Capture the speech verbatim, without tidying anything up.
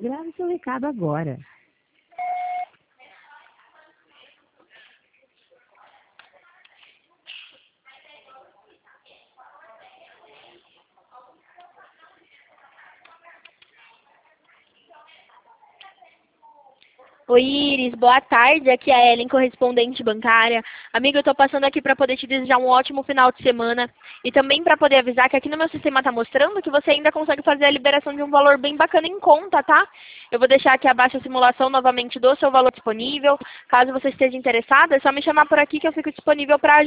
Grave seu recado agora. Oi, Iris, boa tarde. Aqui é a Ellen, correspondente bancária. Amiga, eu estou passando aqui para poder te desejar um ótimo final de semana e também para poder avisar que aqui no meu sistema está mostrando que você ainda consegue fazer a liberação de um valor bem bacana em conta, tá? Eu vou deixar aqui abaixo a simulação novamente do seu valor disponível. Caso você esteja interessada, é só me chamar por aqui que eu fico disponível para